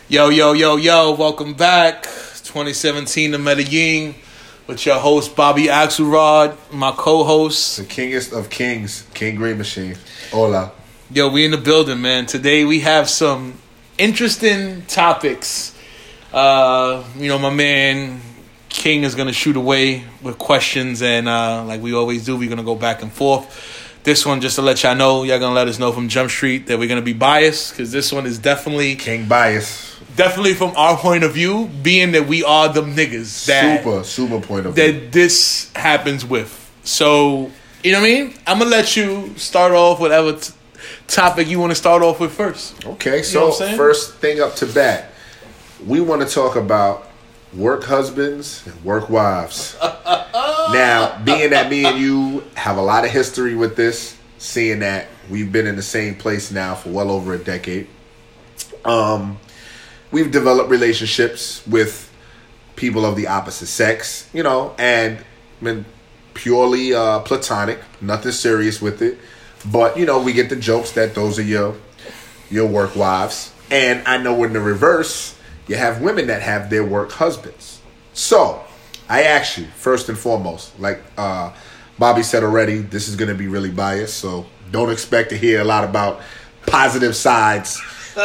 Yo, yo, yo, yo, welcome back. 2017 to Medellin with your host, Bobby Axelrod, my co-host. The kingest of kings, King Green Machine. Hola. Yo, we in the building, man. Today we have some interesting topics. My man King is going to shoot away with questions, and like we always do, we're going to go back and forth. This one, just to let y'all know, y'all going to let us know from Jump Street that we're going to be biased, because this one is definitely... King bias. Definitely from our point of view, being that we are them niggas. That, super point of view. That this happens with. So, you know what I mean? I'm going to let you start off whatever topic you want to start off with first. Okay, so first thing up to bat, we want to talk about work husbands and work wives. Now, being that me and you have a lot of history with this, seeing that we've been in the same place now for well over a decade, we've developed relationships with people of the opposite sex, and been purely platonic, nothing serious with it. But, we get the jokes that those are your work wives. And I know in the reverse, you have women that have their work husbands. So, I ask you, first and foremost, like Bobby said already, this is going to be really biased. So, don't expect to hear a lot about positive sides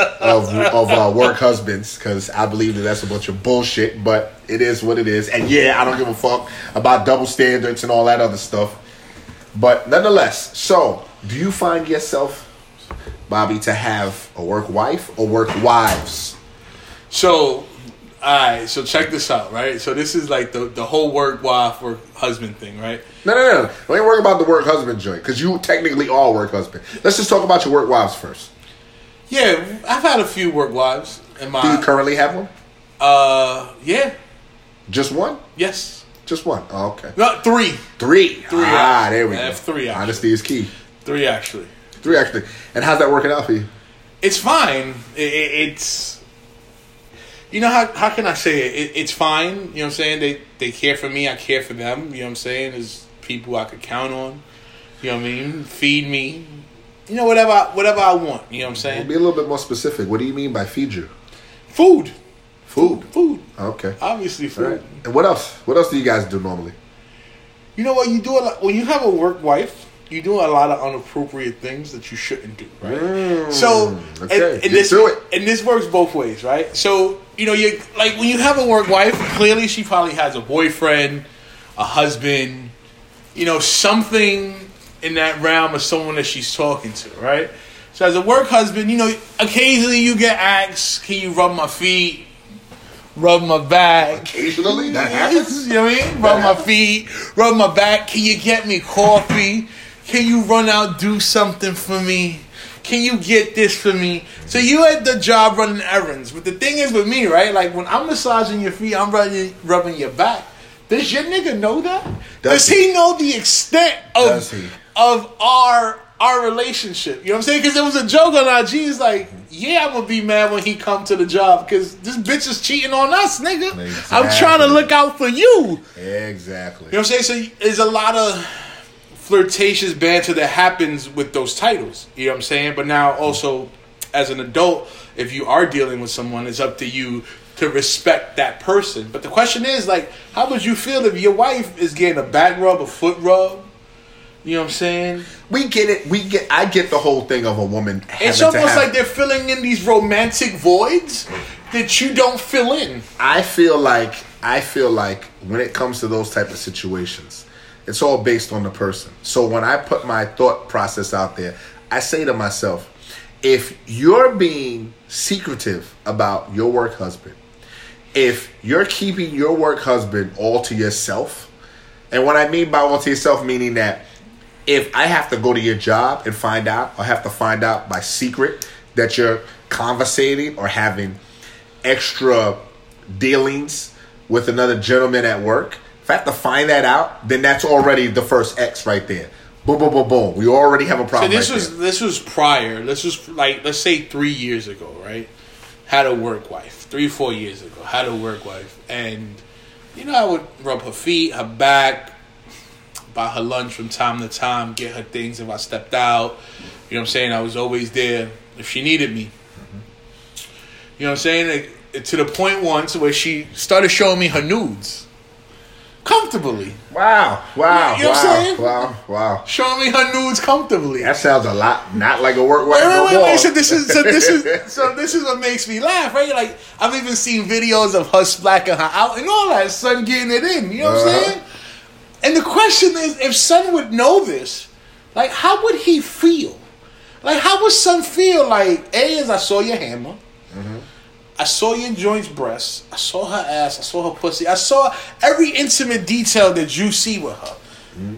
of work husbands, because I believe that's a bunch of bullshit, but it is what it is. And yeah, I don't give a fuck about double standards and all that other stuff. But nonetheless, so do you find yourself, Bobby, to have a work wife or work wives? So, alright, so check this out, right? So this is like the whole work wife, work husband thing, right? No. Don't even worry about the work husband joint, because you technically are work husband. Let's just talk about your work wives first. Yeah, I've had a few work wives in my... Do you currently have one? Yeah. Just one? Yes. Just one? Oh, okay. No, three. Three. There we go. I have three, actually. Honesty is key. Three, actually. And how's that working out for you? It's fine. It's... how can I say it? It's fine. You know what I'm saying? They care for me. I care for them. You know what I'm saying? There's people I could count on. You know what I mean? Feed me. Whatever I want. You know what I'm saying? Well, be a little bit more specific. What do you mean by feed you? Food. Okay. Obviously food. Right. And what else? What else do you guys do normally? You know what? You do a lot. When you have a work wife, you do a lot of inappropriate things that you shouldn't do, right? So, okay. And this works both ways, right? So, you like when you have a work wife, clearly she probably has a boyfriend, a husband, something in that realm of someone that she's talking to, right? So as a work husband, occasionally you get asked, can you rub my feet, rub my back? Occasionally? That happens? You know what I mean? Rub my feet, rub my back. Can you get me coffee? Can you run out, do something for me? Can you get this for me? So you at the job running errands. But the thing is with me, right? Like when I'm massaging your feet, I'm rubbing your back. Does your nigga know that? Does he know the extent of our relationship? You know what I'm saying? Because there was a joke on IG. It's like, yeah, I'm going to be mad when he come to the job because this bitch is cheating on us, nigga. Exactly. I'm trying to look out for you. Exactly. You know what I'm saying? So there's a lot of flirtatious banter that happens with those titles. You know what I'm saying? But now also, as an adult, if you are dealing with someone, it's up to you to respect that person. But the question is, like, how would you feel if your wife is getting a back rub, a foot rub? You know what I'm saying? We get it. I get the whole thing of a woman having it's almost like they're filling in these romantic voids that you don't fill in. I feel like when it comes to those type of situations, it's all based on the person. So when I put my thought process out there, I say to myself, if you're being secretive about your work husband, if you're keeping your work husband all to yourself, and what I mean by all to yourself, meaning that if I have to go to your job and find out, or have to find out by secret that you're conversating or having extra dealings with another gentleman at work, if I have to find that out, then that's already the first X right there. Boom, boom, boom, boom. We already have a problem. So this was prior. Let's say 3 years ago, right? Had a work wife. 3-4 years ago, had a work wife, and I would rub her feet, her back, buy her lunch from time to time, get her things if I stepped out. You know what I'm saying? I was always there if she needed me. You know what I'm saying? To the point once where she started showing me her nudes. Comfortably. Wow. You know what I'm saying? Wow. Showing me her nudes comfortably. That sounds a lot not like a work wife. Wait. So this is what makes me laugh, right? Like, I've even seen videos of her splacking her out and all that, son getting it in. You know what I'm saying? And the question is, if son would know this, like, how would he feel? Like, how would son feel? Like, I saw your hammer. Mm-hmm. I saw your joint's breasts. I saw her ass. I saw her pussy. I saw every intimate detail that you see with her. Mm-hmm.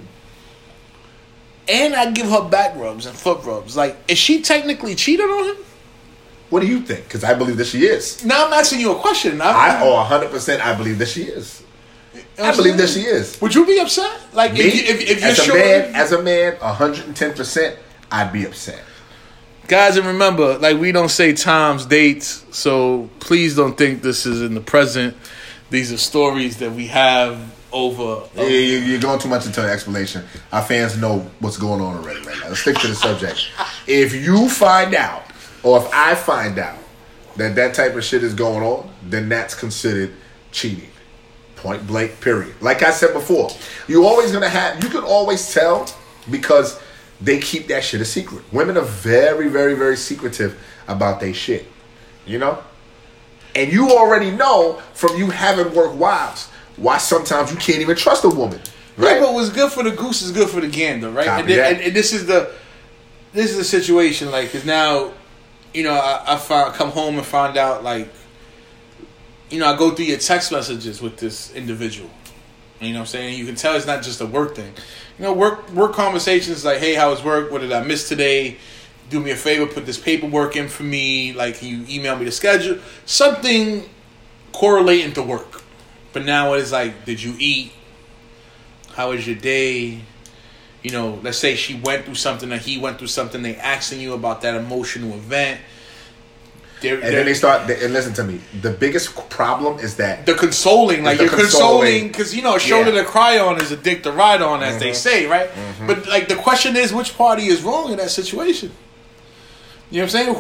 And I give her back rubs and foot rubs. Like, is she technically cheated on him? What do you think? Because I believe that she is. Now I'm asking you a question. 100% I believe that she is. I believe that she is. Would you be upset? Like, me, if you're as sure? As a man, 110%, I'd be upset. Guys, and remember, like, we don't say times, dates, so please don't think this is in the present. These are stories that we have over. Yeah, you're going too much into an explanation. Our fans know what's going on already right now. Let's stick to the subject. If you find out, or if I find out, that type of shit is going on, then that's considered cheating. Point blank, period. Like I said before, you can always tell because they keep that shit a secret. Women are very, very, very secretive about their shit. You know? And you already know from you having work wives why sometimes you can't even trust a woman. Right? Yeah, but what's good for the goose is good for the gander, right? And this is the situation, like, because now, you know, I come home and find out, like, you know, I go through your text messages with this individual. You know what I'm saying? You can tell it's not just a work thing. You know, work conversations like, hey, how was work? What did I miss today? Do me a favor, put this paperwork in for me. Like, can you email me the schedule? Something correlating to work. But now it's like, did you eat? How was your day? You know, let's say she went through something or he went through something. They asking you about that emotional event. And then they start, and listen to me, the biggest problem is that the consoling, like, you're consoling, because, you know, a shoulder to cry on is a dick to ride on, as they say, right? Mm-hmm. But, like, the question is, which party is wrong in that situation? You know what I'm saying?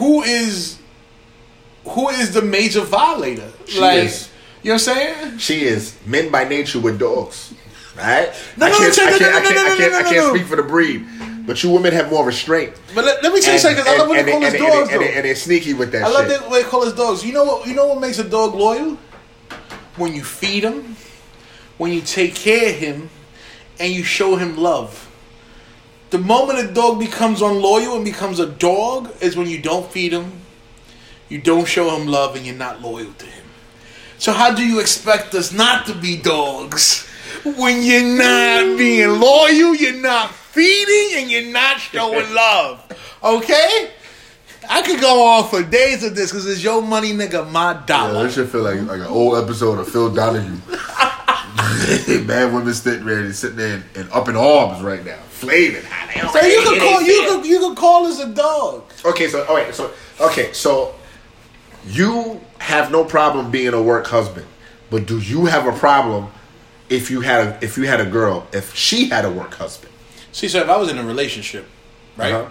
Who is the major violator? She is. You know what I'm saying? She is. Men by nature with dogs, right? I can't speak for the breed. But you women have more restraint. But let me tell you something, because I love what they call us dogs, though. And they're sneaky with that shit. I love what they call us dogs. You know what makes a dog loyal? When you feed him, when you take care of him, and you show him love. The moment a dog becomes unloyal and becomes a dog is when you don't feed him, you don't show him love, and you're not loyal to him. So how do you expect us not to be dogs when you're not being loyal, you're not feeding, and you're not showing love? Okay? I could go on for days of this because it's your money, nigga, my dollar. Yeah, this should feel like an old episode of Phil Donahue. Bad women sitting there and up in arms right now, flaming. So you could call us a dog. Okay, so you have no problem being a work husband, but do you have a problem if you had a girl, if she had a work husband? See, so if I was in a relationship, right?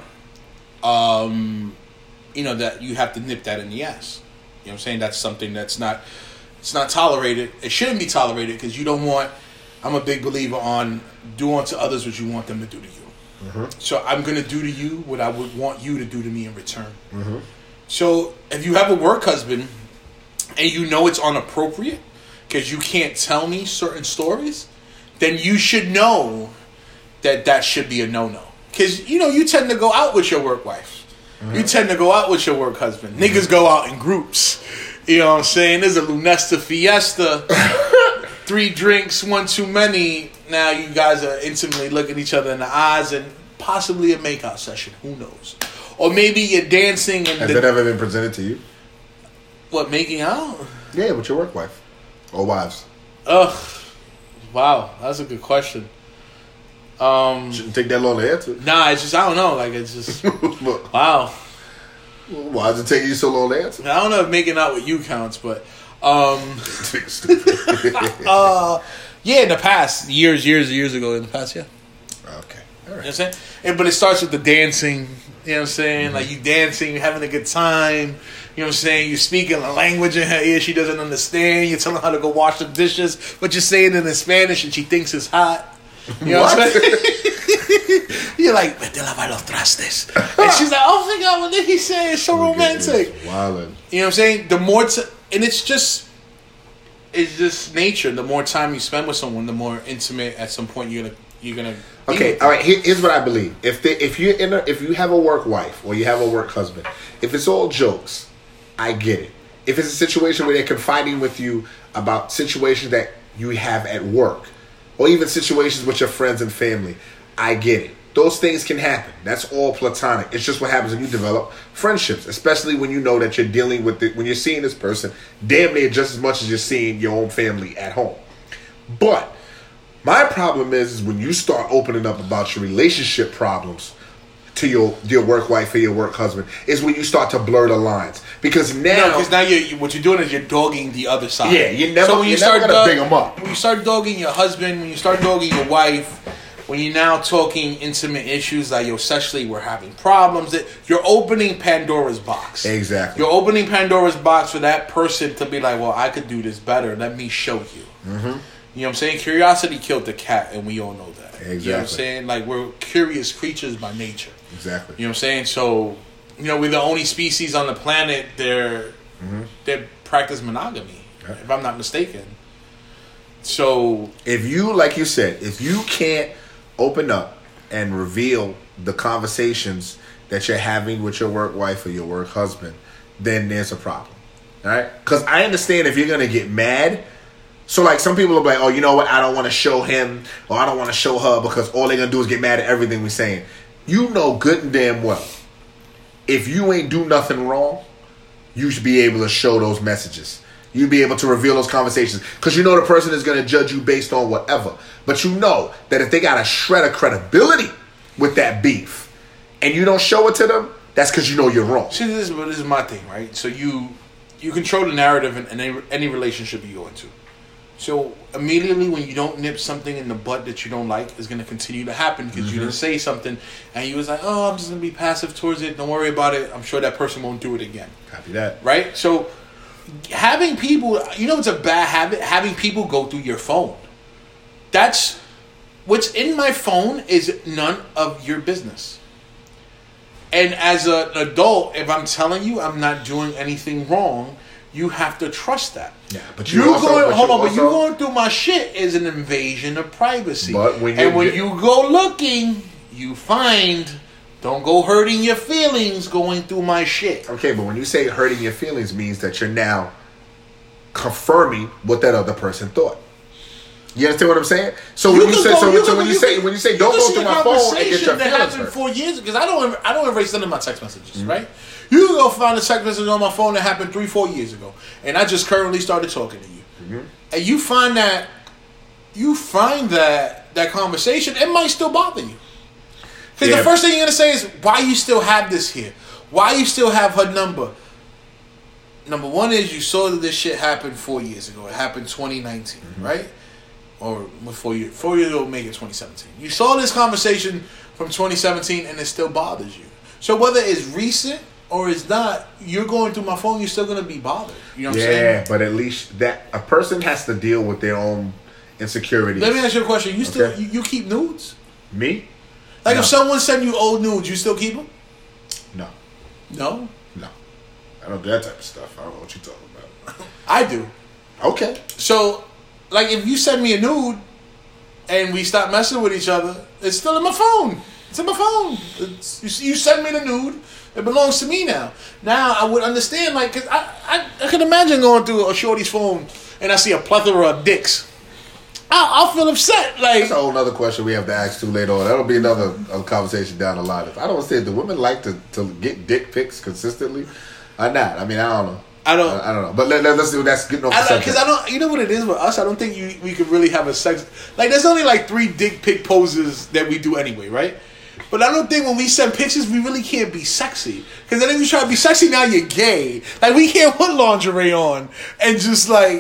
You know, that you have to nip that in the ass. You know what I'm saying? That's something it's not tolerated. It shouldn't be tolerated because you don't want, I'm a big believer on do unto others what you want them to do to you. Mm-hmm. So I'm going to do to you what I would want you to do to me in return. Mm-hmm. So if you have a work husband and you know it's inappropriate because you can't tell me certain stories, then you should know that should be a no-no. Because, you know, you tend to go out with your work wife. Mm-hmm. You tend to go out with your work husband. Mm-hmm. Niggas go out in groups. You know what I'm saying? There's a Lunesta Fiesta. 3 drinks, 1 too many. Now you guys are intimately looking each other in the eyes and possibly a makeout session. Who knows? Or maybe you're dancing. And has that ever been presented to you? What, making out? Yeah, with your work wife. Or wives. Ugh. Wow, that's a good question. Shouldn't take that long to answer. Nah, it's just, I don't know. Like, it's just, wow. Why does it take you so long to answer? I don't know if making out with you counts, but yeah, in the past, years ago, in the past, yeah. Okay. All right. You know what I'm saying? But it starts with the dancing. You know what I'm saying? Mm-hmm. Like, you dancing, you're having a good time. You know know what I'm saying? You're speaking a language in her ear she doesn't understand. You're telling her to go wash the dishes, but you're saying it in Spanish and she thinks it's hot. You know what I'm saying? You're like, vete a lavar los trastes. And she's like, oh my God, what did he say? It's so romantic. Wildin'. You know what I'm saying? And it's just nature. The more time you spend with someone, the more intimate at some point you're gonna. Okay, all right. Here's what I believe: if you have a work wife or you have a work husband, if it's all jokes, I get it. If it's a situation where they're confiding with you about situations that you have at work, or even situations with your friends and family, I get it. Those things can happen. That's all platonic. It's just what happens when you develop friendships, especially when you know that you're dealing with it, when you're seeing this person damn near just as much as you're seeing your own family at home. But my problem is when you start opening up about your relationship problems to your work wife or your work husband, is when you start to blur the lines. Because now what you're doing is you're dogging the other side. Yeah, you're never going to big them up. When you start dogging your husband, when you start dogging your wife, when you're now talking intimate issues like, yo, sexually we're having problems, that you're opening Pandora's box. Exactly. You're opening Pandora's box for that person to be like, well, I could do this better. Let me show you. Mm-hmm. You know what I'm saying? Curiosity killed the cat, and we all know that. Exactly. You know what I'm saying? Like, we're curious creatures by nature. Exactly. You know what I'm saying? So, we're the only species on the planet that practice monogamy, if I'm not mistaken. So, if you, like you said, if you can't open up and reveal the conversations that you're having with your work wife or your work husband, then there's a problem. All right? Because I understand if you're going to get mad. So, like, some people are like, oh, you know what? I don't want to show him or I don't want to show her because all they're going to do is get mad at everything we're saying. You know good and damn well, if you ain't do nothing wrong, you should be able to show those messages. You'd be able to reveal those conversations because you know the person is going to judge you based on whatever. But you know that if they got a shred of credibility with that beef and you don't show it to them, that's because you know you're wrong. See, this is my thing, right? So you control the narrative in any relationship you go into. So immediately when you don't nip something in the butt that you don't like, is going to continue to happen because you didn't say something and you was like, oh, I'm just going to be passive towards it. Don't worry about it. I'm sure that person won't do it again. Copy that. Right? So having people, it's a bad habit, having people go through your phone. That's what's in my phone is none of your business. And as an adult, if I'm telling you I'm not doing anything wrong, you have to trust that. Yeah, but you going through my shit is an invasion of privacy. But when you go looking, you find. Don't go hurting your feelings going through my shit. Okay, but when you say hurting your feelings means that you're now confirming what that other person thought. You understand what I'm saying? So when you say don't go through my phone and get your feelings hurt. 4 years because I don't erase none of my text messages, right? You can go find a text message on my phone that happened 3-4 years ago, and I just currently started talking to you, and you find that conversation, it might still bother you. Because the first thing you're going to say is, why you still have this here? Why you still have her number? Number one is you saw that this shit happened 4 years ago. It happened 2019, right? Or 4 years. 4 years ago, make it 2017. You saw this conversation from 2017 and it still bothers you. So whether it's recent or it's not, you're going through my phone, you're still going to be bothered. You know what I'm saying? Yeah, but at least that a person has to deal with their own insecurities. Let me ask you a question. You still you keep nudes? Me? Like if someone send you old nudes, you still keep them? No. No? No. I don't do that type of stuff. I don't know what you're talking about. I do. Okay. So, like if you send me a nude and we stop messing with each other, it's still in my phone. It's in my phone. You send me the nude. It belongs to me now. Now I would understand, like, cause I can imagine going through a shorty's phone and I see a plethora of dicks. I'll feel upset. Like that's a whole other question we have to ask too later on. That'll be another conversation down the line. I don't understand. Do women like to get dick pics consistently or not? I mean, I don't know. I don't know. But let's do that's getting off the subject. Because I don't. You know what it is with us? I don't think we could really have a sex. Like there's only like 3 dick pic poses that we do anyway, right? But I don't think when we send pictures, we really can't be sexy. Because then if you try to be sexy, now you're gay. Like we can't put lingerie on and just like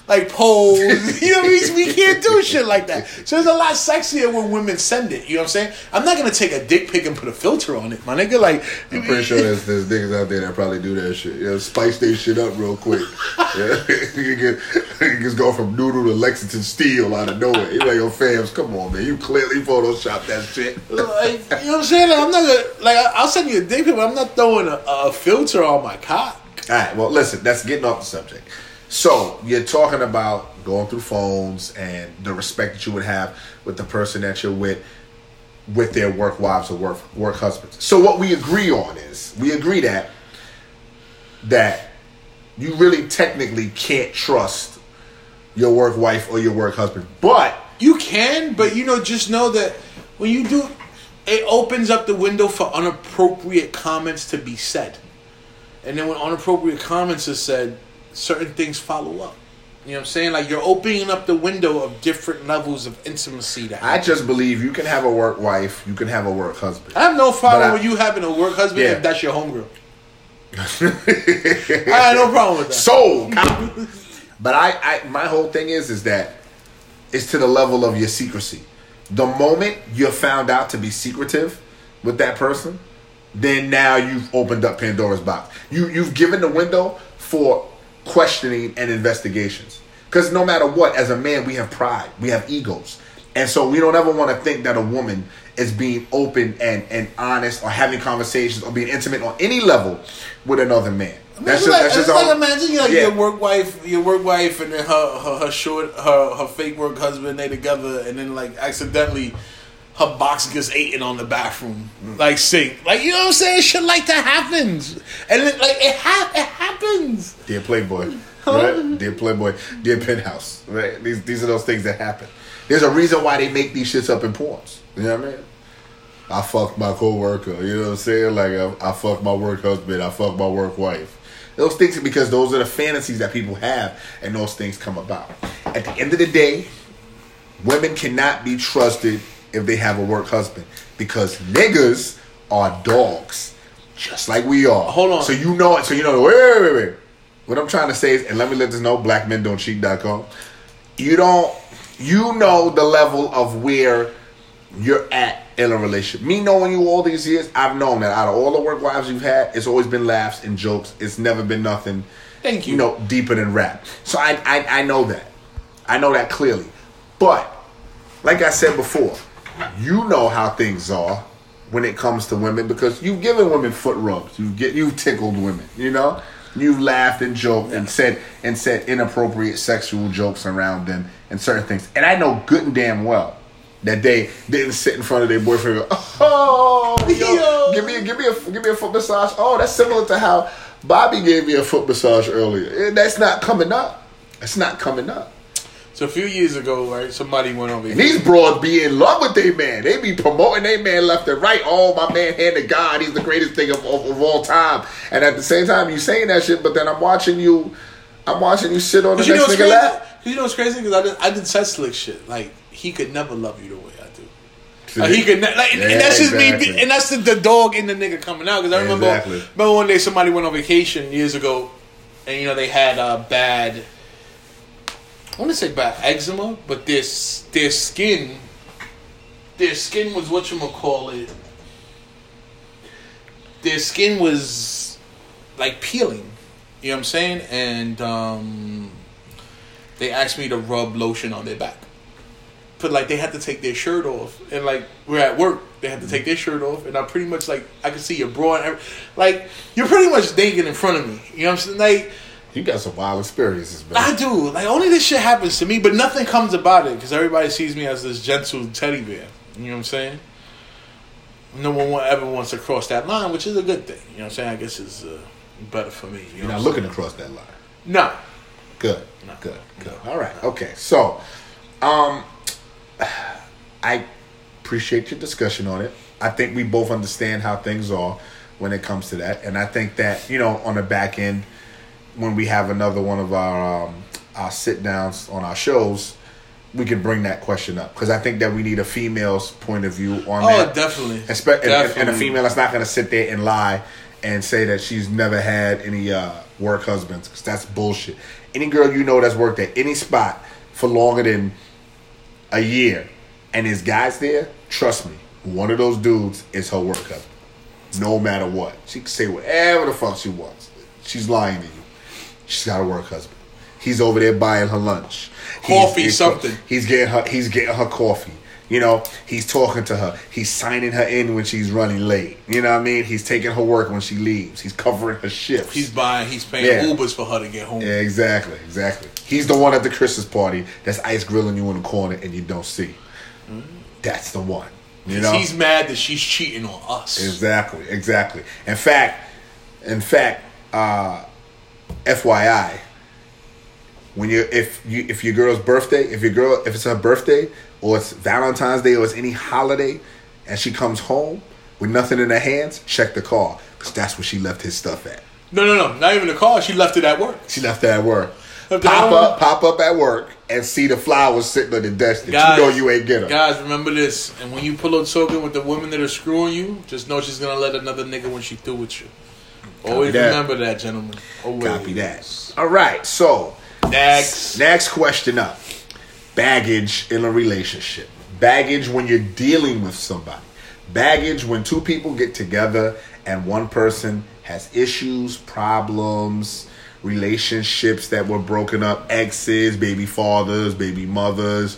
like pose. You know what I mean? We can't do shit like that. So it's a lot sexier when women send it. You know what I'm saying? I'm not gonna take a dick pic and put a filter on it, my nigga. Like, I'm pretty sure there's niggas out there that probably do that shit. Spice their shit up real quick. Yeah. You just go from noodle to Lexington Steel out of nowhere. You're like, yo, fams, come on, man. You clearly photoshopped that shit. Like, you know what I'm saying? Like, I'm not gonna, like, I'll send you a dick pic, but I'm not throwing a filter on my cock. All right, well, listen, that's getting off the subject. So, you're talking about going through phones and the respect that you would have with the person that you're with their work wives or work husbands. So, what we agree on is, we agree that you really technically can't trust your work wife or your work husband. But you can, but, you know, just know that when you do, it opens up the window for inappropriate comments to be said. And then when inappropriate comments are said, certain things follow up. You know what I'm saying? Like, you're opening up the window of different levels of intimacy. I just believe you can have a work wife, you can have a work husband. I have no problem with you having a work husband if that's your homegirl. I have no problem with that. Sold. But my whole thing is that it's to the level of your secrecy. The moment you're found out to be secretive with that person, then now you've opened up Pandora's box. You've given the window for questioning and investigations. Because no matter what, as a man, we have pride. We have egos. And so we don't ever want to think that a woman is being open and honest or having conversations or being intimate on any level with another man. That's just like imagine your work wife, and then her fake work husband, they together, and then like accidentally her box gets eaten on the bathroom like sink. Like, you know what I'm saying? Shit like that happens, and then, like it happens. Dear Playboy, right? Dear Playboy, dear Penthouse, right? These are those things that happen. There's a reason why they make these shits up in porns. You know what I mean? I fucked my coworker. You know what I'm saying? Like I fucked my work husband. I fucked my work wife. Those things are because those are the fantasies that people have, and those things come about. At the end of the day, women cannot be trusted if they have a work husband, because niggas are dogs, just like we are. Hold on. So you know it. So you know. Wait. What I'm trying to say is, and let me let this know, blackmendon'tcheat.com. You know the level of where you're at in a relationship. Me knowing you all these years, I've known that out of all the work wives you've had, it's always been laughs and jokes. It's never been nothing, thank you, deeper than rap. So I know that. I know that clearly. But, like I said before, you know how things are when it comes to women, because you've given women foot rubs. You've tickled women, you know? You've laughed and joked and said inappropriate sexual jokes around them and certain things. And I know good and damn well that they didn't sit in front of their boyfriend and go, oh, yo, give me a foot massage. Oh, that's similar to how Bobby gave me a foot massage earlier. And that's not coming up. That's not coming up. So a few years ago, right, somebody went on vacation. And these broads be in love with their man. They be promoting their man left and right. Oh, my man, hand to God, he's the greatest thing of all time. And at the same time, you saying that shit, but then I'm watching you sit on the next nigga lap. You know what's crazy? Because I did such slick shit. Like, he could never love you the way I do. Like, he could, and that's just me. And that's the dog in the nigga coming out. Because I remember one day somebody went on vacation years ago, and they had bad. I want to say bad eczema, but their skin was whatchamacallit. Their skin was like peeling. You know what I'm saying? And they asked me to rub lotion on their back. But like they had to take their shirt off, and like we're at work, they had to take their shirt off, and I pretty much like I could see your bra and like you're pretty much naked in front of me. You know what I'm saying? Like. You got some wild experiences, man. I do. Like, only this shit happens to me, but nothing comes about it because everybody sees me as this gentle teddy bear. You know what I'm saying? No one ever wants to cross that line, which is a good thing. You know what I'm saying? I guess it's better for me. You're not looking to cross that line. No. Good. All right. Okay. So, I appreciate your discussion on it. I think we both understand how things are when it comes to that. And I think that, on the back end, when we have another one of our sit downs on our shows, we can bring that question up, because I think that we need a female's point of view on that. Oh, definitely. And a female that's not going to sit there and lie and say that she's never had any work husbands, because that's bullshit. Any girl you know that's worked at any spot for longer than a year and there's guys there, trust me, one of those dudes is her work husband. No matter what. She can say whatever the fuck she wants. She's lying to you. She's got a work husband. He's over there buying her lunch. Coffee, something. He's getting her coffee. You know, he's talking to her. He's signing her in when she's running late. You know what I mean? He's taking her work when she leaves. He's covering her shifts. He's paying Ubers for her to get home. Yeah, exactly. He's the one at the Christmas party that's ice grilling you in the corner and you don't see. Mm-hmm. That's the one. You know? He's mad that she's cheating on us. Exactly. In fact, FYI, if your girl's birthday, if it's her birthday, or it's Valentine's Day, or it's any holiday, and she comes home with nothing in her hands, check the car, because that's where she left his stuff at. No, not even the car. She left it at work. Pop up at work and see the flowers sitting on the desk that you know you ain't get them. Guys, remember this. And when you pull up talking with the women that are screwing you, just know she's going to let another nigga when she through with you. Always remember that, gentlemen. Always. Copy that. All right, so next question up. Baggage in a relationship. Baggage when you're dealing with somebody. Baggage when two people get together and one person has issues, problems, relationships that were broken up, exes, baby fathers, baby mothers,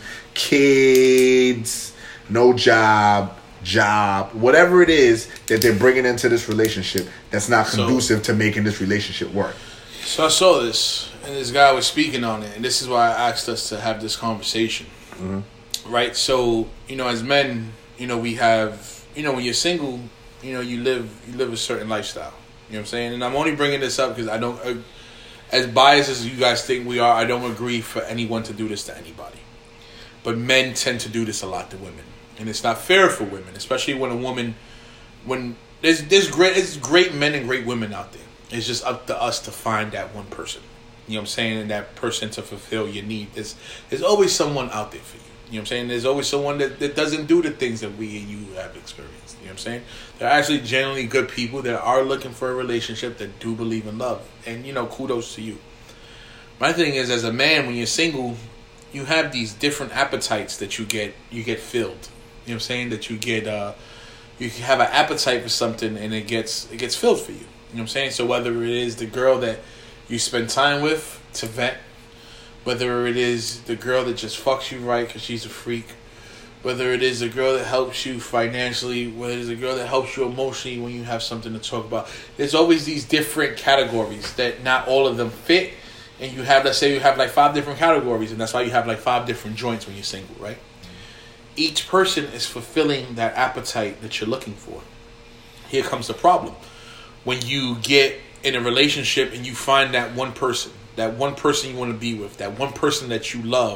kids, no job, whatever it is that they're bringing into this relationship that's not conducive to making this relationship work. So I saw this, and this guy was speaking on it, and this is why I asked us to have this conversation. Mm-hmm. Right? So, as men, we have, when you're single, you live a certain lifestyle. You know what I'm saying? And I'm only bringing this up because I don't, as biased as you guys think we are, I don't agree for anyone to do this to anybody. But men tend to do this a lot to women. And it's not fair for women, especially when there's great men and great women out there. It's just up to us to find that one person. You know what I'm saying? And that person to fulfill your need. There's always someone out there for you. You know what I'm saying? There's always someone that doesn't do the things that we and you have experienced. You know what I'm saying? They're actually generally good people that are looking for a relationship, that do believe in love. And, kudos to you. My thing is, as a man, when you're single, you have these different appetites that you get filled. You know what I'm saying? That you get, you have an appetite for something and it gets filled for you. You know what I'm saying? So whether it is the girl that you spend time with to vent, whether it is the girl that just fucks you right because she's a freak, whether it is the girl that helps you financially, whether it's a girl that helps you emotionally when you have something to talk about. There's always these different categories that not all of them fit. And you have, let's say you have like 5 different categories, and that's why you have like 5 different joints when you're single, right? Each person is fulfilling that appetite that you're looking for. Here comes the problem. When you get in a relationship and you find that one person you want to be with, that one person that you love,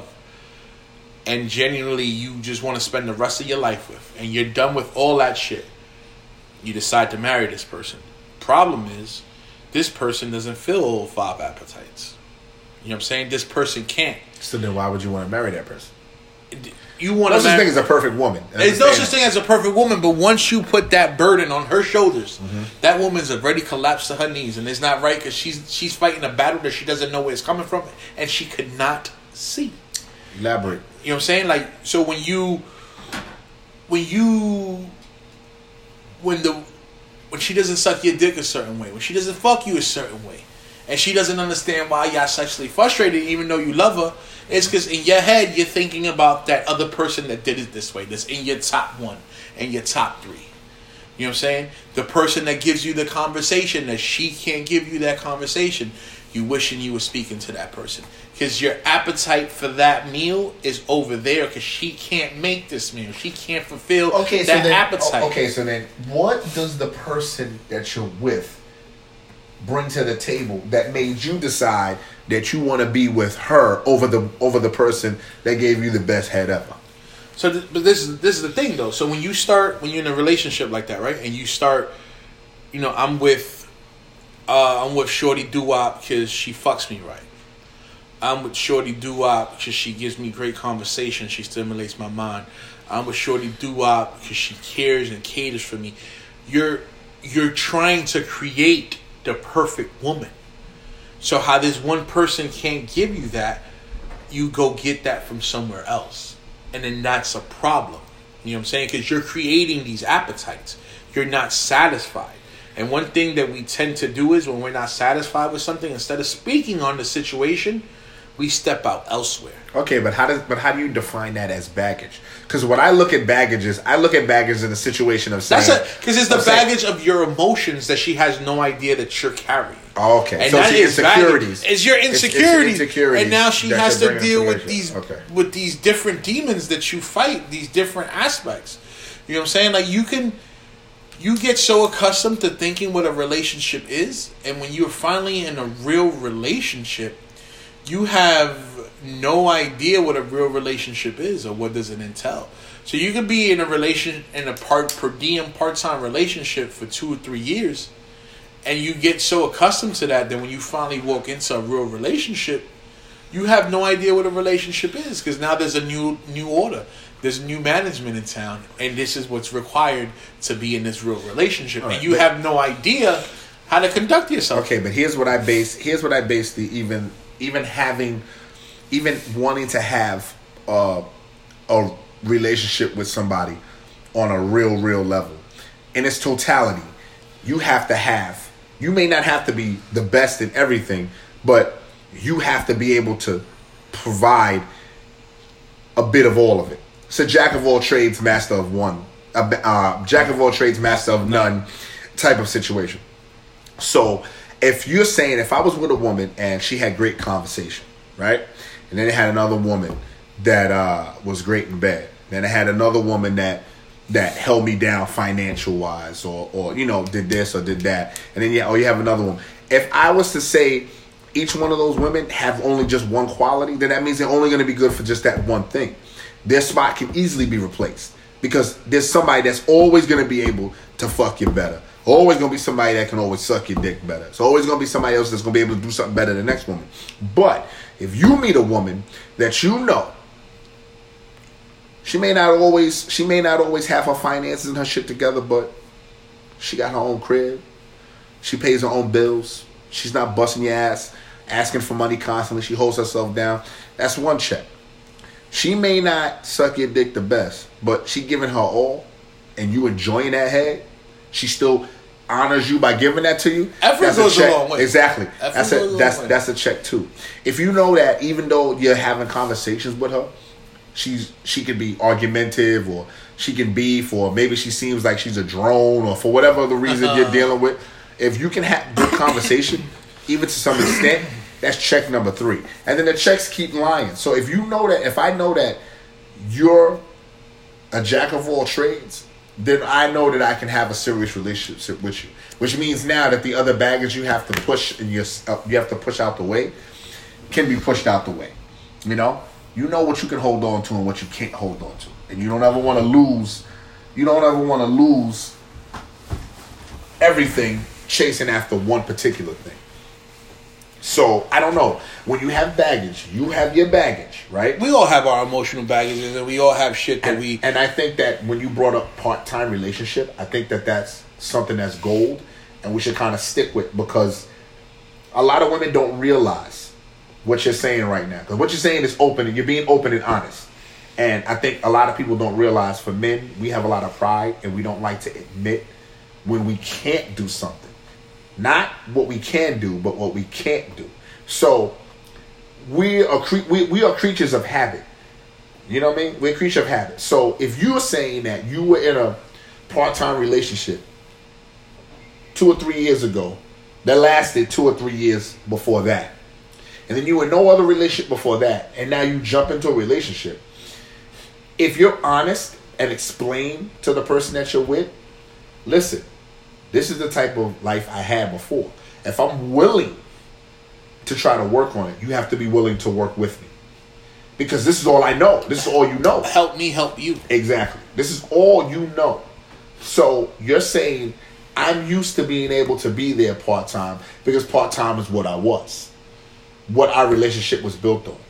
and genuinely you just want to spend the rest of your life with, and you're done with all that shit, you decide to marry this person. Problem is, this person doesn't fill all 5 appetites. You know what I'm saying? This person can't. So then why would you want to marry that person? You want to no such thing as a perfect woman. There's no such thing as a perfect woman, but once you put that burden on her shoulders, that woman's already collapsed to her knees, and it's not right because she's fighting a battle that she doesn't know where it's coming from, and she could not see. Elaborate. You know what I'm saying? Like, so when she doesn't suck your dick a certain way, when she doesn't fuck you a certain way, and she doesn't understand why y'all sexually frustrated even though you love her, it's because in your head you're thinking about that other person that did it this way, that's in your top 1 and your top 3. You know what I'm saying? The person that gives you the conversation that she can't give you that conversation, you wishing you were speaking to that person. Because your appetite for that meal is over there because she can't make this meal. She can't fulfill appetite. Okay, so then what does the person that you're with bring to the table that made you decide that you want to be with her over the person that gave you the best head ever? So, but this is the thing though. So when you're in a relationship like that, right? And you start, I'm with Shorty Doo-Wop because she fucks me right. I'm with Shorty Doo-Wop because she gives me great conversation. She stimulates my mind. I'm with Shorty Doo-Wop because she cares and caters for me. You're you're trying to create the perfect woman. So how this one person can't give you that, you go get that from somewhere else. And then that's a problem. You know what I'm saying? Because you're creating these appetites. You're not satisfied. And one thing that we tend to do is when we're not satisfied with something, instead of speaking on the situation, we step out elsewhere. Okay, but how do you define that as baggage? Because when I look at baggage in a situation of saying... Because it's the baggage of your emotions that she has no idea that you're carrying. Oh, okay. And so that it's insecurities. It's your insecurities. And now she has to deal with these different demons that you fight, these different aspects. You know what I'm saying? Like you get so accustomed to thinking what a relationship is, and when you're finally in a real relationship, you have no idea what a real relationship is or what does it entail. So you could be in a part-time relationship for 2 or 3 years, and you get so accustomed to that when you finally walk into a real relationship, you have no idea what a relationship is, because now there's a new order. There's new management in town, and this is what's required to be in this real relationship. Right, and you have no idea how to conduct yourself. Okay, but here's what I base the even wanting to have a relationship with somebody on a real level. In its totality, you may not have to be the best in everything, but you have to be able to provide a bit of all of it. It's a jack of all trades, master of one. Jack of all trades, master of none type of situation. So if you're saying, if I was with a woman and she had great conversation, right? And then I had another woman that was great in bed. Then I had another woman that held me down financial wise or did this or did that. And then you have another one. If I was to say each one of those women have only just one quality, then that means they're only going to be good for just that one thing. Their spot can easily be replaced because there's somebody that's always going to be able to fuck you better. Always going to be somebody that can always suck your dick better. It's always going to be somebody else that's going to be able to do something better than the next woman. But if you meet a woman that you know, she may not always have her finances and her shit together, but she got her own crib. She pays her own bills. She's not busting your ass, asking for money constantly. She holds herself down. That's one check. She may not suck your dick the best, but she giving her all, and you enjoying that head. She still honors you by giving that to you. Effort goes a long way. Exactly. That's a check too. If you know that even though you're having conversations with her, she can be argumentative, or she can beef, or maybe she seems like she's a drone, or for whatever the reason you're dealing with. If you can have good conversation, even to some extent, that's check number 3. And then the checks keep lying. So if I know that you're a jack of all trades, then I know that I can have a serious relationship with you. Which means now that the other baggage you have to push and you have to push out the way can be pushed out the way. You know what you can hold on to and what you can't hold on to, and you don't ever want to lose. You don't ever want to lose everything chasing after one particular thing. So, I don't know. When you have baggage, you have your baggage, right? We all have our emotional baggages, and we all have shit that we... And I think that when you brought up part-time relationship, I think that that's something that's gold, and we should kind of stick with, because a lot of women don't realize what you're saying right now. Because what you're saying is open, and you're being open and honest. And I think a lot of people don't realize, for men, we have a lot of pride, and we don't like to admit when we can't do something. Not what we can do, but what we can't do. So we are creatures of habit. You know what I mean? We're creatures of habit. So if you're saying that you were in a part-time relationship 2 or 3 years ago that lasted 2 or 3 years before that, and then you were in no other relationship before that, and now you jump into a relationship, if you're honest and explain to the person that you're with, listen, this is the type of life I had before. If I'm willing to try to work on it, you have to be willing to work with me. Because this is all I know. This is all you know. Help me help you. Exactly. This is all you know. So you're saying, I'm used to being able to be there part-time because part-time is what I was. What our relationship was built on.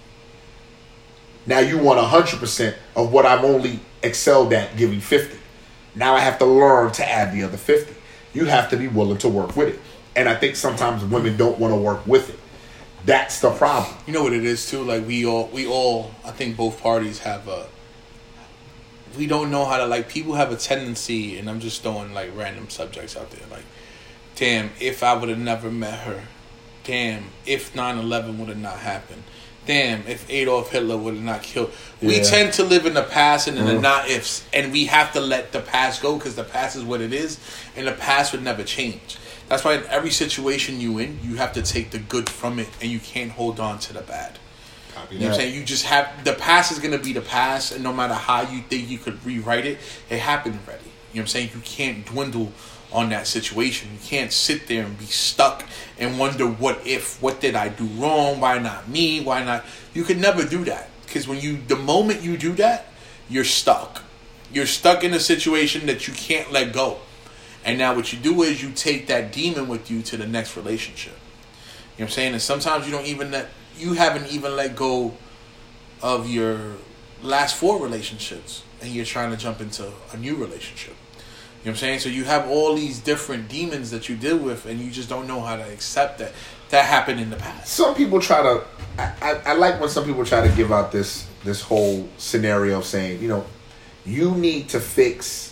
Now you want 100% of what I'm only excelled at giving 50. Now I have to learn to add the other 50. You have to be willing to work with it. And I think sometimes women don't want to work with it. That's the problem. You know what it is too? Like we all I think both parties have we don't know how to, like, people have a tendency, and I'm just throwing like random subjects out there, like, damn, if I would have never met her, damn, if 9/11 would have not happened, damn, if Adolf Hitler would have not killed. We tend to live in the past and in the not ifs, and we have to let the past go because the past is what it is, and the past would never change. That's why in every situation you in, you have to take the good from it, and you can't hold on to the bad. You know what I'm saying? You just have, the past is going to be the past, and no matter how you think you could rewrite it, it happened already. You know what I'm saying? You can't dwindle on that situation. You can't sit there and be stuck and wonder what did I do wrong? Why not me? Why not? You could never do that, because the moment you do that, you're stuck. You're stuck in a situation that you can't let go. And now what you do is you take that demon with you to the next relationship. You know what I'm saying? And sometimes you haven't even let go of your last 4 relationships, and you're trying to jump into a new relationship. You know what I'm saying? So you have all these different demons that you deal with, and you just don't know how to accept that happened in the past. Some people try to, I like when some people try to give out this whole scenario of saying, you need to fix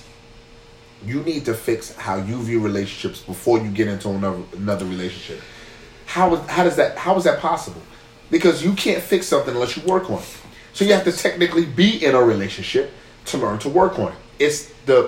how you view relationships before you get into another relationship. How is that possible? Because you can't fix something unless you work on it. So you have to technically be in a relationship to learn to work on it. It's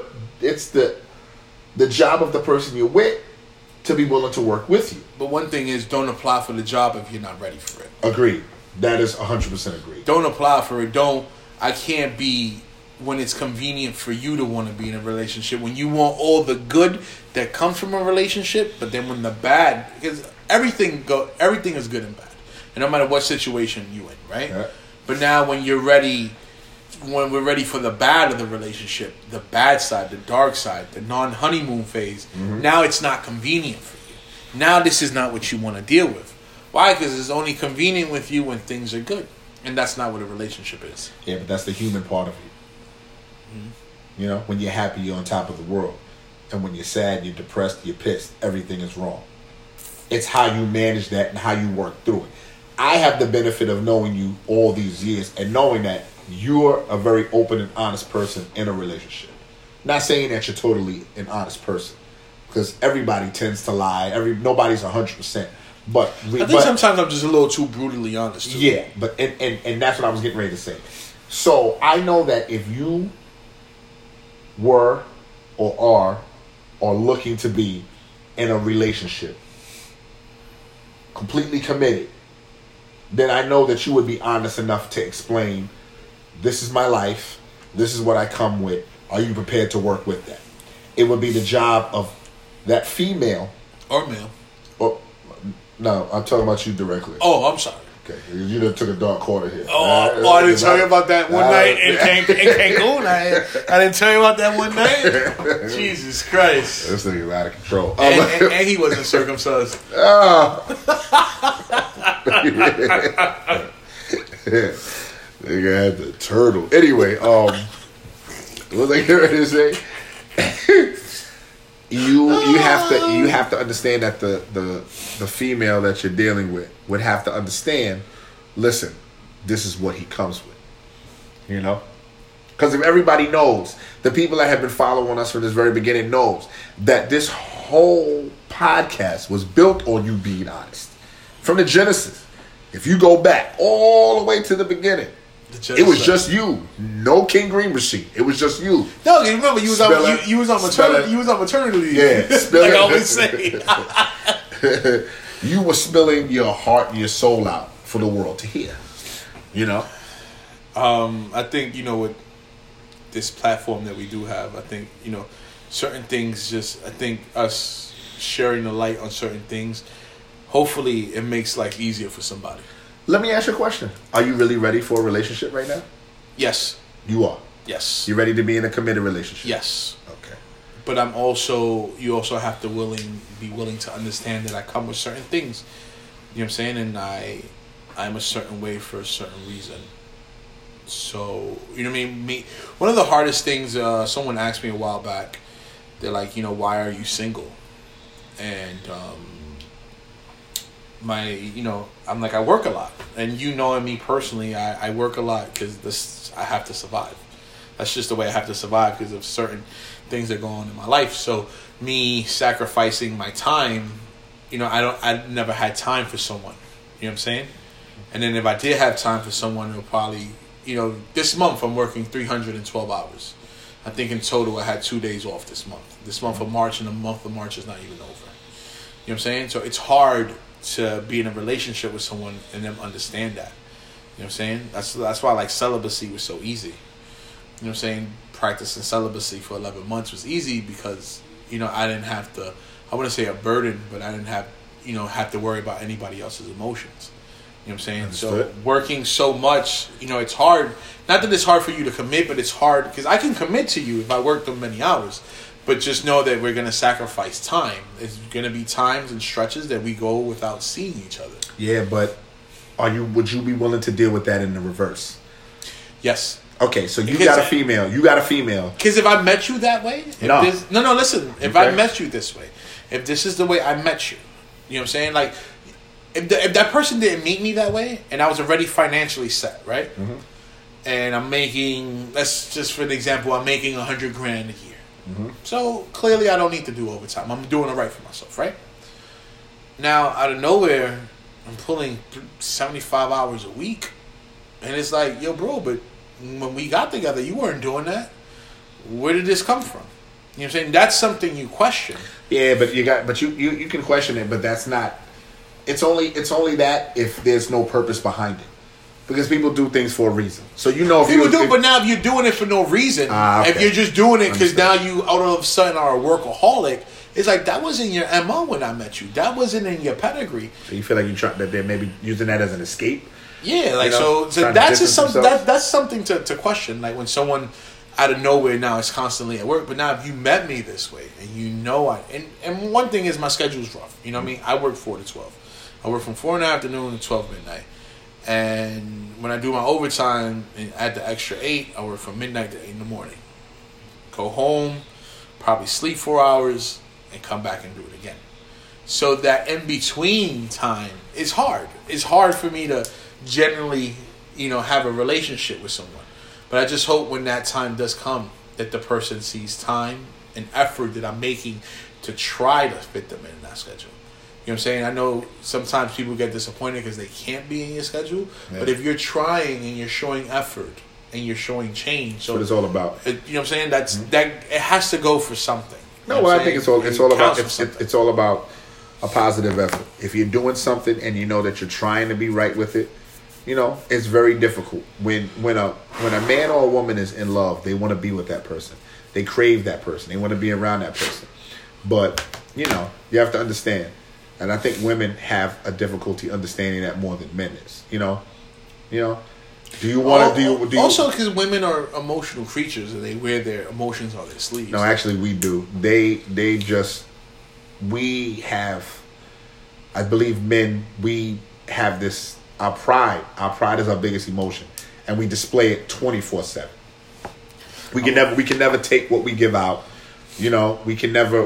the job of the person you're with to be willing to work with you. But one thing is, don't apply for the job if you're not ready for it. Agreed. That is 100% agreed. Don't apply for it. I can't be when it's convenient for you to want to be in a relationship, when you want all the good that comes from a relationship, but then when the bad, because everything is good and bad, and no matter what situation you in, right? Yeah. But now when we're ready for the bad of the relationship, the bad side, the dark side, the non-honeymoon phase, now it's not convenient for you. Now this is not what you want to deal with. Why? Because it's only convenient with you when things are good, and that's not what a relationship is. Yeah, but that's the human part of you. When you're happy, you're on top of the world. And when you're sad, you're depressed, you're pissed, everything is wrong. It's how you manage that and how you work through it. I have the benefit of knowing you all these years and knowing that you're a very open and honest person in a relationship. Not saying that you're totally an honest person, because everybody tends to lie. Nobody's 100%. But I think sometimes I'm just a little too brutally honest too. Yeah, but and that's what I was getting ready to say. So I know that if you were or are or looking to be in a relationship, completely committed, then I know that you would be honest enough to explain, this is my life, this is what I come with, are you prepared to work with that? It would be the job of that female. Or male. No, I'm talking about you directly. Oh, I'm sorry. Okay, you done took a dark corner here. I didn't tell you about that one night in Cancun. I didn't tell you about that one night. Jesus Christ. This thing is out of control. And he wasn't circumcised. Nigga had the turtle. Anyway, what was I going to say? You have to understand that the female that you're dealing with would have to understand, listen, this is what he comes with. Because if everybody knows, the people that have been following us from this very beginning knows that this whole podcast was built on you being honest. From the Genesis. If you go back all the way to the beginning, it was just you. No King Green machine. It was just you. No, you remember you was on maternity leave. Yeah, like I always say. You were spilling your heart and your soul out for the world to hear. I think with this platform that we do have, I think certain things. I think us sharing the light on certain things, hopefully, it makes life easier for somebody. Let me ask you a question. Are you really ready for a relationship right now? Yes. You are? Yes. You ready to be in a committed relationship? Yes. Okay. But you also have to be willing to understand that I come with certain things. You know what I'm saying? And I'm a certain way for a certain reason. So, you know what I mean? One of the hardest things, someone asked me a while back, they're like, why are you single? and I'm like, I work a lot, and knowing me personally, I work a lot because I have to survive. That's just the way I have to survive because of certain things that go on in my life. So me sacrificing my time, I never had time for someone. You know what I'm saying? And then if I did have time for someone, it'll probably, this month I'm working 312 hours. I think in total I had 2 days off this month. This month of March, and the month of March is not even over. You know what I'm saying? So it's hard to be in a relationship with someone and them understand that. You know what I'm saying? That's why like celibacy was so easy. You know what I'm saying? Practicing celibacy for 11 months was easy because, I didn't have to, I wouldn't say a burden, but I didn't have to worry about anybody else's emotions. You know what I'm saying? Understood. So working so much, it's hard. Not that it's hard for you to commit, but it's hard because I can commit to you if I work them many hours. But just know that we're going to sacrifice time. There's going to be times and stretches that we go without seeing each other. Yeah, but would you be willing to deal with that in the reverse? Yes. Okay, so you got a female. Because if I met you that way, listen. If I met you this way, if this is the way I met you, you know what I'm saying? Like, if that person didn't meet me that way, and I was already financially set, right? Mm-hmm. And I'm making, let's just for an example, I'm making $100,000 a year. Mm-hmm. So clearly, I don't need to do overtime. I'm doing it right for myself, right? Now, out of nowhere, I'm pulling 75 hours a week, and it's like, yo, bro, but when we got together, you weren't doing that. Where did this come from? You know what I'm saying? That's something you question. Yeah, but you can question it, but that's not. It's only that if there's no purpose behind it, because people do things for a reason. So but now if you're doing it for no reason, okay. If you're just doing it because now you all of a sudden are a workaholic, it's like that wasn't your MO when I met you. That wasn't in your pedigree. So you feel like that they're maybe using that as an escape. Yeah, like so that's just something that's something to question. Like when someone out of nowhere now is constantly at work, but now if you met me this way and and one thing is my schedule's rough. You know what I mean? I work 4 to 12. I work from 4 in the afternoon to 12 midnight, and when I do my overtime and add the extra 8, I work from midnight to 8 in the morning. Go home, probably sleep 4 hours, and come back and do it again. So that in between time is hard. It's hard for me to generally, have a relationship with someone. But I just hope when that time does come that the person sees time and effort that I'm making to try to fit them in that schedule. You know what I'm saying? I know sometimes people get disappointed because they can't be in your schedule. Yeah. But if you're trying and you're showing effort and you're showing change, that's what it's all about. You know what I'm saying? That it has to go for something. No, well, I think it's all about a positive effort. If you're doing something and you know that you're trying to be right with it, it's very difficult. When a man or a woman is in love, they want to be with that person. They crave that person. They want to be around that person. But, you have to understand. And I think women have a difficulty understanding that more than men is. Do you want to do also because women are emotional creatures and they wear their emotions on their sleeves. No, actually we do. We have, I believe men, we have this, our pride is our biggest emotion, and we display it 24/7. We can never take what we give out. We can never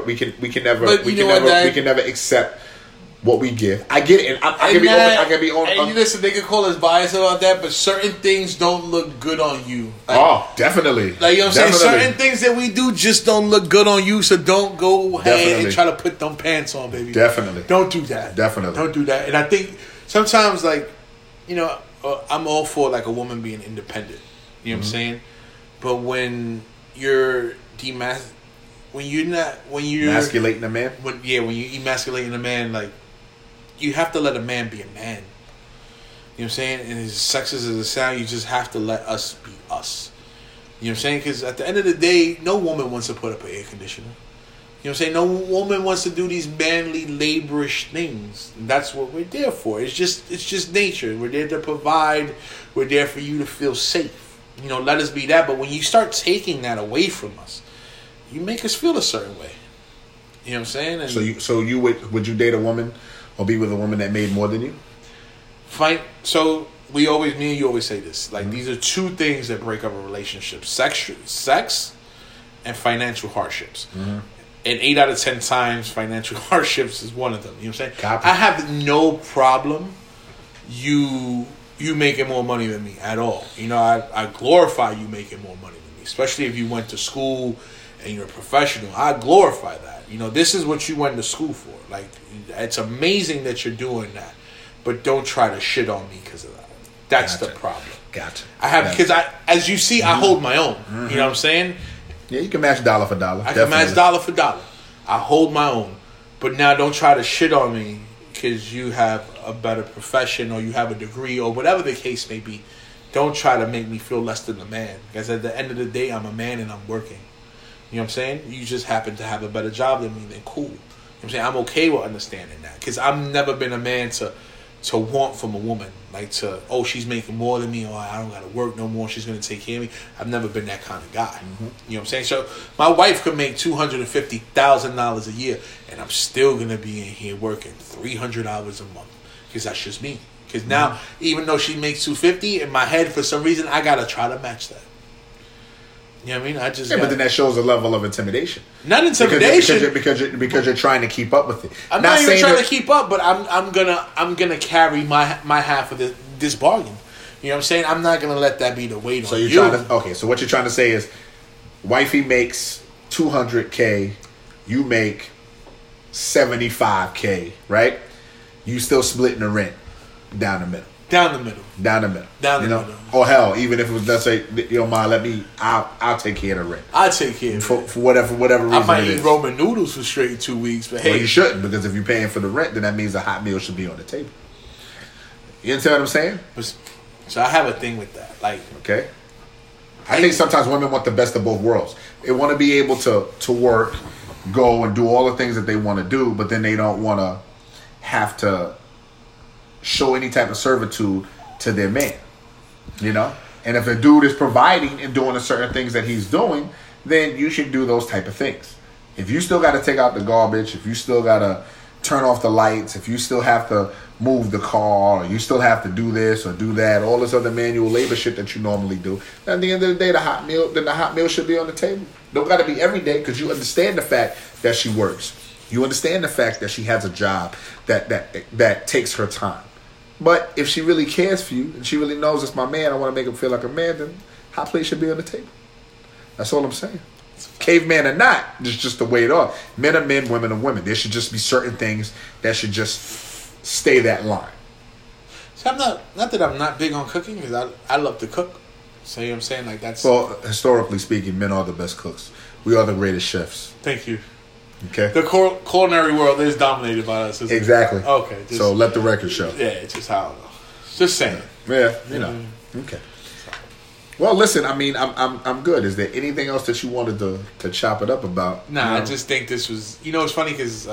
accept what we give. I get it, and I can be open. And listen, they can call us biased about that, but certain things don't look good on you. Definitely. Like, you know what I'm saying? Certain things that we do just don't look good on you, so don't go ahead and try to put them pants on, baby. Definitely. Don't do that. Definitely. Don't do that. And I think sometimes, like, I'm all for, like, a woman being independent. You know what I'm saying? But when you're emasculating a man? When you're emasculating a man, like, you have to let a man be a man. You know what I'm saying? And as sexist as it sounds, you just have to let us be us. You know what I'm saying? Because at the end of the day, no woman wants to put up an air conditioner. You know what I'm saying? No woman wants to do these manly, laborish things. And that's what we're there for. It's just nature. We're there to provide. We're there for you to feel safe. Let us be that. But when you start taking that away from us, you make us feel a certain way. You know what I'm saying? And so you would you date a woman or be with a woman that made more than you? So me and you always say this. Like, these are two things that break up a relationship: sex and financial hardships. Mm-hmm. And 8 out of 10 times, financial hardships is one of them. You know what I'm saying? Copy. I have no problem you making more money than me at all. You know, I glorify you making more money than me, especially if you went to school and you're a professional. I glorify that. You know, this is what you went to school for. Like, it's amazing that you're doing that, but don't try to shit on me because of that. That's the problem. Gotcha. I have, because as you see, I hold my own. You know what I'm saying? Yeah, you can match dollar for dollar. I can match dollar for dollar. I hold my own. But now don't try to shit on me because you have a better profession or you have a degree or whatever the case may be. Don't try to make me feel less than a man. Because at the end of the day, I'm a man and I'm working. You know what I'm saying? You just happen to have a better job than me, then cool. You know what I'm saying? I'm okay with understanding that. Because I've never been a man to want from a woman. Like she's making more than me, or I don't got to work no more, she's going to take care of me. I've never been that kind of guy. You know what I'm saying? So my wife could make $250,000 a year, and I'm still going to be in here working 300 hours a month. Because that's just me. Because now, even though she makes $250, in my head, for some reason, I got to try to match that. You know what I mean? But then that shows a level of intimidation. Not intimidation, because you're trying to keep up with it. I'm not even trying to keep up, but I'm gonna carry my half of this bargain. You know what I'm saying? I'm not gonna let that be the weight on you. So what you're trying to say is, wifey makes $200K, you make $75K, right? You still splitting the rent down the middle. Down the middle. Or hell, even if it was, let's say, I'll take care of the rent. I'll take care of it. For whatever reason. I might eat ramen noodles for straight 2 weeks, but hey. Well, you shouldn't, because if you're paying for the rent, then that means a hot meal should be on the table. You understand what I'm saying? So I have a thing with that. Like, okay. I think sometimes women want the best of both worlds. They want to be able to work, go and do all the things that they want to do, but then they don't want to have to show any type of servitude to their man, you know? And if a dude is providing and doing the certain things that he's doing, then you should do those type of things. If you still got to take out the garbage, if you still got to turn off the lights, if you still have to move the car, or you still have to do this or do that, all this other manual labor shit that you normally do, at the end of the day, the hot meal should be on the table. Don't got to be every day, because you understand the fact that she works. You understand the fact that she has a job that takes her time. But if she really cares for you and she really knows it's my man, I want to make him feel like a man, then hot plate should be on the table. That's all I'm saying. Caveman or not, it's just the way it is. Men are men, women are women. There should just be certain things that should just stay that line. So I'm not that I'm not big on cooking, because I love to cook. So you know what I'm saying? Like, that's... Well, historically speaking, men are the best cooks. We are the greatest chefs. Thank you. Okay. The culinary world is dominated by us. Exactly. Okay. So let the record show. Yeah, it's just how. Just saying. Yeah, you know. Okay. Well, listen. I mean, I'm good. Is there anything else that you wanted to chop it up about? Nah, I just think this was. You know, it's funny because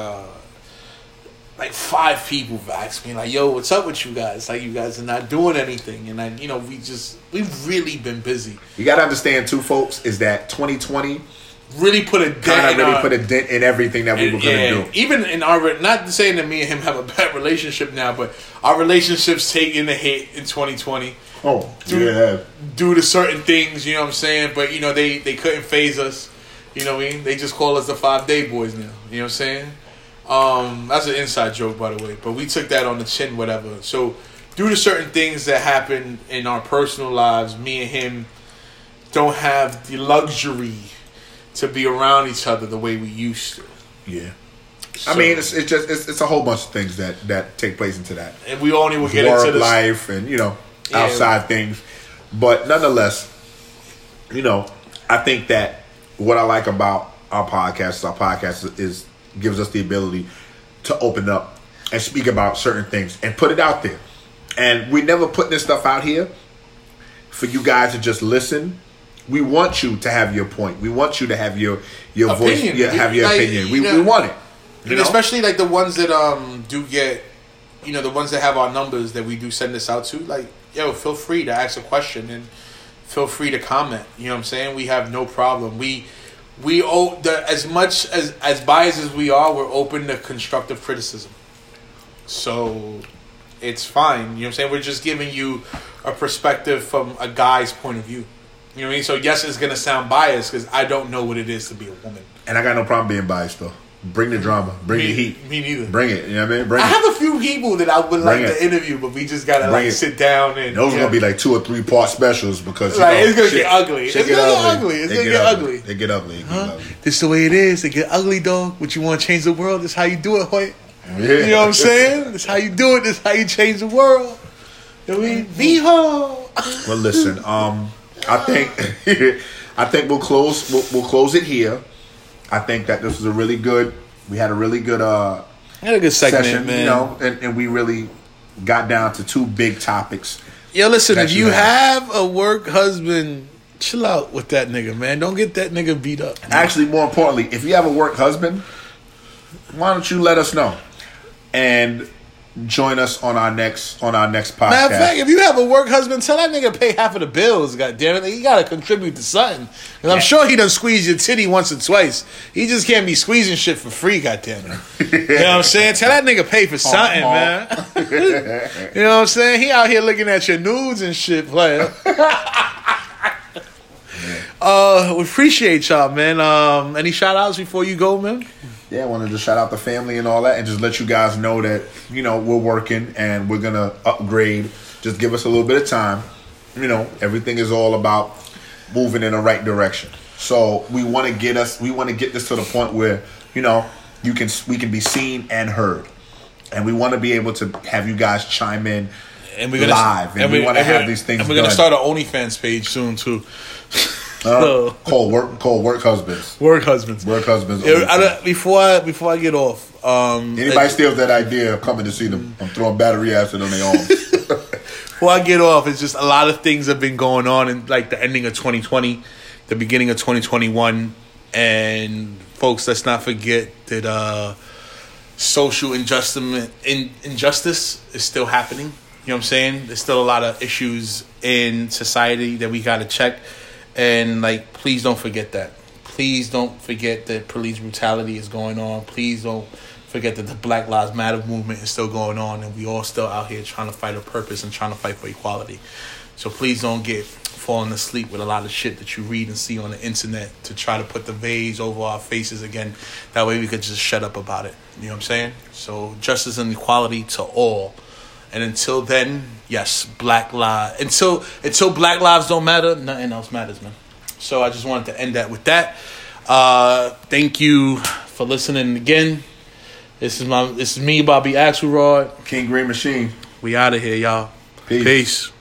like 5 people have asked me, like, "Yo, what's up with you guys? Like, you guys are not doing anything," and we've really been busy. You got to understand, too, folks, is that 2020. Really put a dent in everything that we were going to do. Even in our, not saying that me and him have a bad relationship now, but our relationship's taking a hit in 2020. Oh, due to certain things, you know what I'm saying? But, you know, they couldn't phase us. You know what I mean? They just call us the 5-day boys now. You know what I'm saying? That's an inside joke, by the way. But we took that on the chin, whatever. So, due to certain things that happened in our personal lives, me and him don't have the luxury to be around each other the way we used to. Yeah. So, I mean, it's a whole bunch of things that take place into that. And we only will get work, into this life and, you know, outside things. But nonetheless, you know, I think that what I like about our podcast is gives us the ability to open up and speak about certain things and put it out there. And we never put this stuff out here for you guys to just listen. We want you to have your point. We want you to have your voice, have your opinion. We want it. And especially like the ones that do get, you know, the ones that have our numbers that we do send this out to. Like, yo, feel free to ask a question and feel free to comment. You know what I'm saying? We have no problem. As much as biased as we are, we're open to constructive criticism. So it's fine. You know what I'm saying? We're just giving you a perspective from a guy's point of view. You know what I mean? So yes, it's gonna sound biased because I don't know what it is to be a woman. And I got no problem being biased though. Bring the drama. Bring the heat. Me neither. Bring it. You know what I mean? Bring I it. have a few people that I would like to interview, but we just gotta like sit down and those are gonna be like 2 or 3 part specials because like it's gonna get ugly. It's gonna get ugly. It's gonna get ugly. They get ugly. This is the way it is. They get ugly, dog. What you want to change the world? This is how you do it, Hoyt. Yeah. You know what I'm saying? This is how you do it. This is how you change the world. You know what I mean? Mijo. Well, listen. I think we'll close. We'll close it here. I think that this was a really good. We had a really good. Had a good segment, session, man. You know, and we really got down to 2 big topics. Yo, listen. If you have a work husband, chill out with that nigga, man. Don't get that nigga beat up. Actually, more importantly, if you have a work husband, why don't you let us know and join us on our next podcast. Matter of fact, if you have a work husband, tell that nigga pay half of the bills. God damn it, he gotta contribute to something. And I'm sure he done squeeze your titty once or twice. He just can't be squeezing shit for free. God damn it. You know what I'm saying? Tell that nigga pay for something, man. You know what I'm saying? He out here looking at your nudes and shit, player. We appreciate y'all, man. Any shout outs before you go, man? Yeah, I wanted to shout out the family and all that and just let you guys know that, you know, we're working and we're going to upgrade. Just give us a little bit of time. You know, everything is all about moving in the right direction. So we want to get this to the point where, you know, we can be seen and heard. And we want to be able to have you guys chime in and we're gonna, live. And we want to have these things And we're going to start an OnlyFans page soon, too. Called work husbands. Work husbands. Work husbands. Before I get off, anybody steals that idea of coming to see them, I'm throwing battery acid on their arms. Before I get off, it's just a lot of things have been going on in like the ending of 2020, the beginning of 2021, and folks, let's not forget that social injustice is still happening. You know what I'm saying? There's still a lot of issues in society that we got to check. And, like, please don't forget that. Please don't forget that police brutality is going on. Please don't forget that the Black Lives Matter movement is still going on. And we all still out here trying to fight a purpose and trying to fight for equality. So please don't get falling asleep with a lot of shit that you read and see on the internet to try to put the vase over our faces again. That way we could just shut up about it. You know what I'm saying? So justice and equality to all. And until then, yes, Black Lives. Until Black Lives don't matter, nothing else matters, man. So I just wanted to end that with that. Thank you for listening again. This is me, Bobby Axelrod. King Green Machine. We out of here, y'all. Peace.